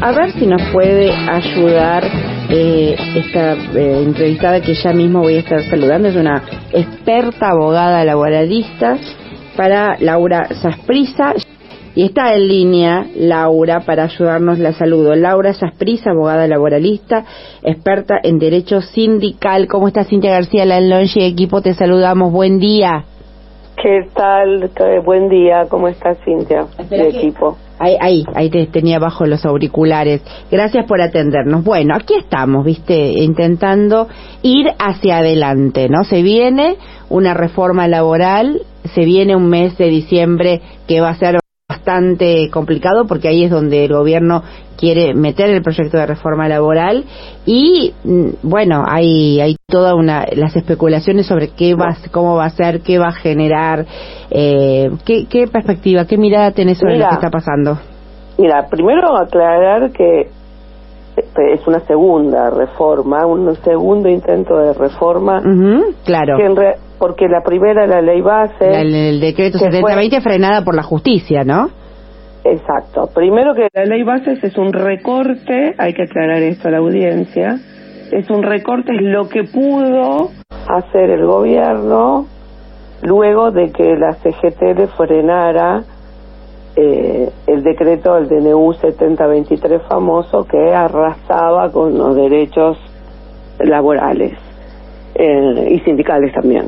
a ver si nos puede ayudar esta entrevistada que ya mismo voy a estar saludando. Es una experta abogada laboralista, para Laura Saprissa. Y está en línea Laura para ayudarnos. La saludo. Laura Saprissa, abogada laboralista, experta en derecho sindical. ¿Cómo está Cintia García Lanlonge y equipo? Te saludamos. Buen día. ¿Qué tal? Buen día. ¿Cómo estás, Cintia? De equipo. Ahí te tenía bajo los auriculares. Gracias por atendernos. Bueno, aquí estamos, intentando ir hacia adelante, ¿no? Se viene una reforma laboral, se viene un mes de diciembre que va a ser bastante complicado, porque ahí es donde el gobierno quiere meter el proyecto de reforma laboral y bueno, hay toda las especulaciones sobre cómo va a ser, qué va a generar, qué perspectiva, qué mirada tenés sobre lo que está pasando. Mira, primero aclarar que es una segunda reforma, un segundo intento de reforma. Claro. Porque la primera, la ley base... El decreto 7020 frenada por la justicia, ¿no? Exacto. Primero que la ley base es un recorte, hay que aclarar esto a la audiencia, es un recorte, es lo que pudo hacer el gobierno luego de que la CGT le frenara el decreto, el DNU 7023 famoso, que arrasaba con los derechos laborales y sindicales también.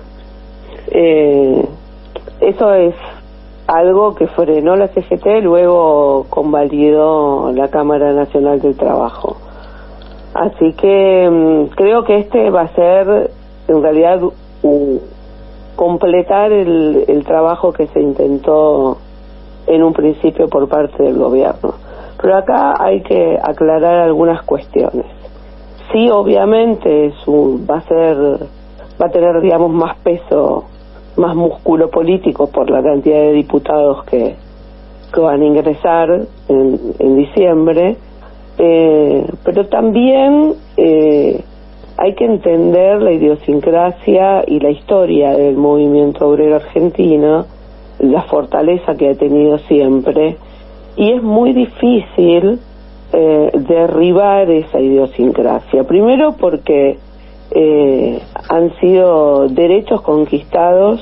Eso es algo que frenó la CGT, luego convalidó la Cámara Nacional del Trabajo. Así que creo que este va a ser, en realidad, completar el trabajo que se intentó en un principio por parte del gobierno. Pero acá hay que aclarar algunas cuestiones. Sí, obviamente va a tener, digamos, más peso, más músculo político por la cantidad de diputados que van a ingresar en diciembre, pero también hay que entender la idiosincrasia y la historia del movimiento obrero argentino, la fortaleza que ha tenido siempre, y es muy difícil derribar esa idiosincrasia. Primero porque han sido derechos conquistados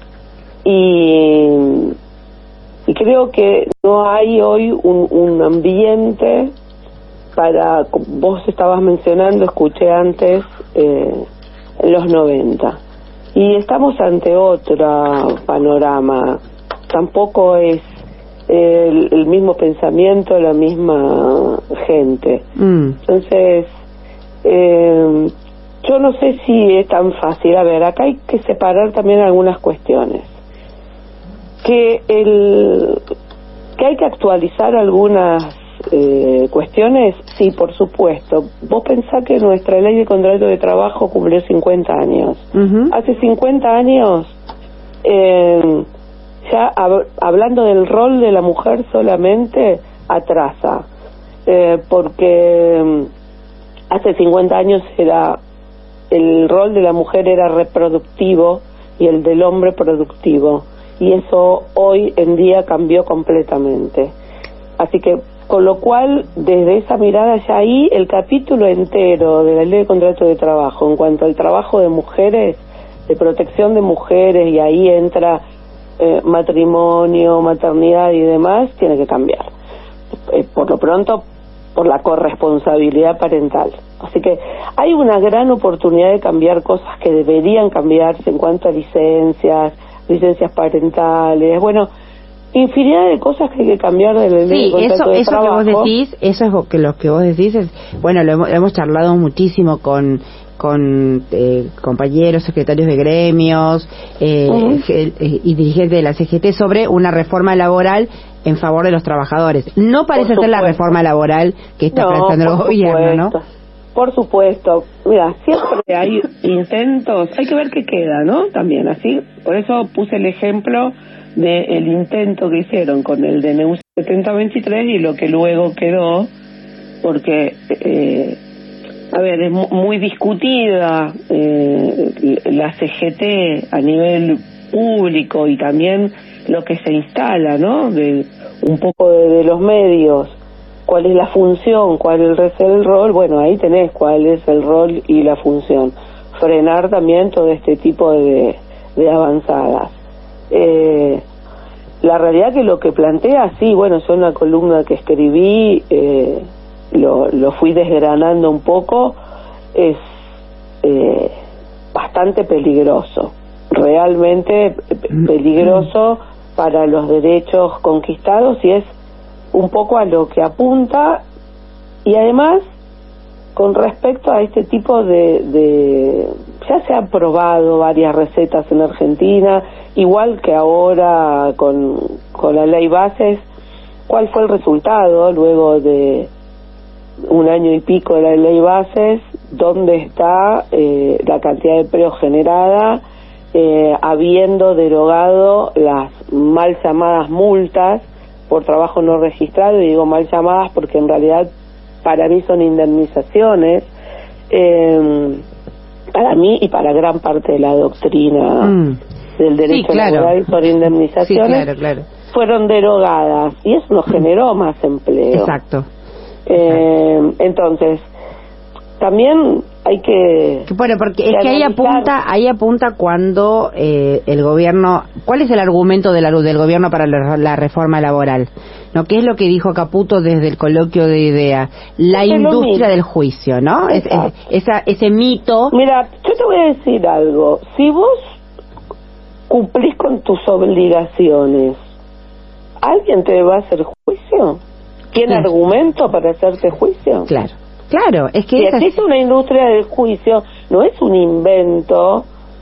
y creo que no hay hoy un ambiente para, vos estabas mencionando, escuché antes, en los 90, y estamos ante otro panorama. Tampoco es el mismo pensamiento, la misma gente. Entonces yo no sé si es tan fácil. A ver, acá hay que separar también algunas cuestiones. Que hay que actualizar algunas cuestiones, sí, por supuesto. Vos pensás que nuestra ley de contrato de trabajo cumplió 50 años. Hace 50 años, ya hablando del rol de la mujer solamente, atrasa. Porque hace 50 años el rol de la mujer era reproductivo y el del hombre productivo, y eso hoy en día cambió completamente. Así que, con lo cual, desde esa mirada, ya ahí el capítulo entero de la ley de contrato de trabajo en cuanto al trabajo de mujeres, de protección de mujeres, y ahí entra matrimonio, maternidad y demás, tiene que cambiar. Por lo pronto, por la corresponsabilidad parental. Así que hay una gran oportunidad de cambiar cosas que deberían cambiarse en cuanto a licencias parentales, bueno, infinidad de cosas que hay que cambiar de la ley de contrato de trabajo. Que vos decís, eso es lo que vos decís, bueno, lo hemos charlado muchísimo con compañeros, secretarios de gremios y dirigentes de la CGT sobre una reforma laboral en favor de los trabajadores. No parece ser la reforma laboral que está planteando el gobierno, ¿no? Por supuesto. Mira, siempre hay intentos, hay que ver qué queda, ¿no? También, así, por eso puse el ejemplo del intento que hicieron con el DNU 7023 y lo que luego quedó, porque a ver, es muy discutida la CGT a nivel público y también lo que se instala, ¿no? De un poco de los medios cuál es la función, cuál es el rol. Bueno, ahí tenés cuál es el rol y la función. Frenar también todo este tipo de avanzadas. La realidad que lo que plantea, sí, bueno, es una columna que escribí, lo fui desgranando un poco, es bastante peligroso, realmente peligroso para los derechos conquistados, y es un poco a lo que apunta. Y además, con respecto a este tipo ya se han probado varias recetas en Argentina, igual que ahora con la ley bases. ¿Cuál fue el resultado luego de un año y pico de la ley bases? ¿Dónde está la cantidad de empleo generada, habiendo derogado las mal llamadas multas por trabajo no registrado? Y digo mal llamadas porque en realidad para mí son indemnizaciones, para mí y para gran parte de la doctrina del derecho laboral son indemnizaciones. Sí, claro. Fueron derogadas y eso nos generó más empleo. Exacto. Entonces, también hay que... Bueno, porque es que ahí apunta cuando el gobierno... ¿Cuál es el argumento del gobierno para la reforma laboral? ¿No? ¿Qué es lo que dijo Caputo desde el coloquio de ideas? La industria del juicio, ¿no? Ese mito... Mira, yo te voy a decir algo. Si vos cumplís con tus obligaciones, ¿alguien te va a hacer juicio? ¿Tiene argumento para hacerte juicio? Claro, es que... Si existe una industria del juicio, no es un invento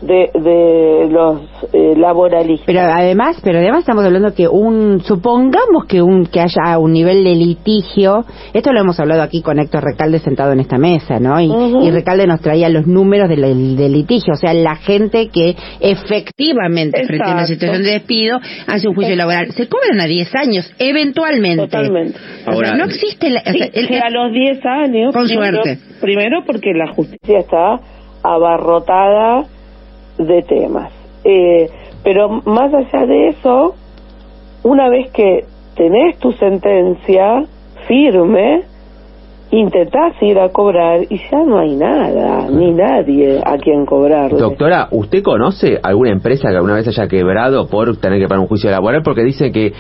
de los laboralistas. Pero además estamos hablando que supongamos que haya un nivel de litigio. Esto lo hemos hablado aquí con Héctor Recalde sentado en esta mesa, ¿no? Y Recalde nos traía los números del litigio, o sea, la gente que efectivamente frente a una situación de despido hace un juicio laboral, se cobran a 10 años eventualmente. Totalmente. Ahora, o sea, no existe a los 10 años con suerte. Primero porque la justicia está abarrotada de temas, pero más allá de eso, una vez que tenés tu sentencia firme, intentás ir a cobrar y ya no hay nada, ni nadie a quien cobrarle. Doctora, ¿usted conoce alguna empresa que alguna vez haya quebrado por tener que pagar un juicio laboral? Porque dicen que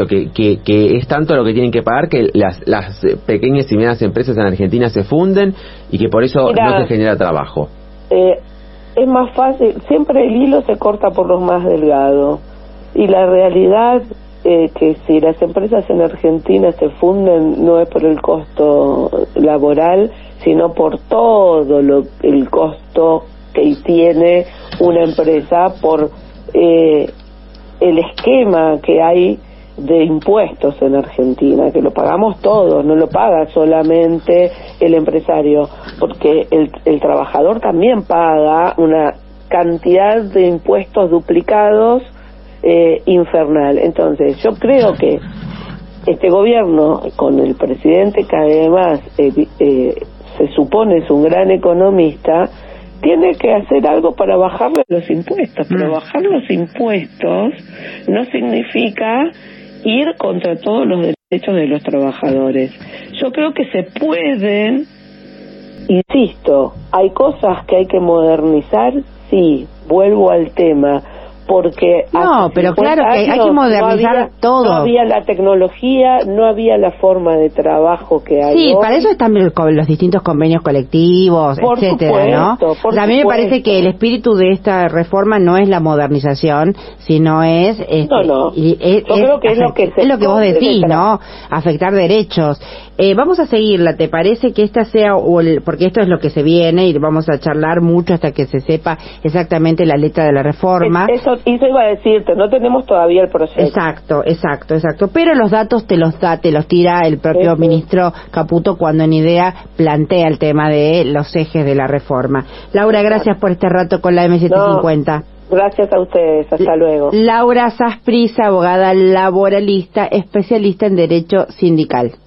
es tanto lo que tienen que pagar que las pequeñas y medianas empresas en Argentina se funden y que por eso no se genera trabajo. Es más fácil, siempre el hilo se corta por los más delgados, y la realidad que si las empresas en Argentina se funden no es por el costo laboral, sino por todo el costo que tiene una empresa, por el esquema que hay de impuestos en Argentina, que lo pagamos todos, no lo paga solamente el empresario, porque el trabajador también paga una cantidad de impuestos duplicados infernal. Entonces yo creo que este gobierno, con el presidente que además se supone es un gran economista, tiene que hacer algo para bajarle los impuestos. Pero bajar los impuestos no significa ir contra todos los derechos de los trabajadores. Yo creo que se pueden, insisto, hay cosas que hay que modernizar, sí, vuelvo al tema, porque pero claro que hay que modernizar todo. No había la tecnología, no había la forma de trabajo que hay hoy. Para eso están los distintos convenios colectivos, etcétera, ¿no? O sea, a mí me parece que el espíritu de esta reforma no es la modernización, sino es yo creo que es lo que vos decís, ¿no? Afectar derechos. Vamos a seguirla, ¿te parece que esta sea, porque esto es lo que se viene y vamos a charlar mucho hasta que se sepa exactamente la letra de la reforma? Eso iba a decirte, no tenemos todavía el proyecto. Exacto. Pero los datos te los tira el propio ministro Caputo cuando en idea plantea el tema de los ejes de la reforma. Laura, gracias por este rato con la M750. Gracias a ustedes, hasta luego. Laura Saspris, abogada laboralista, especialista en Derecho Sindical.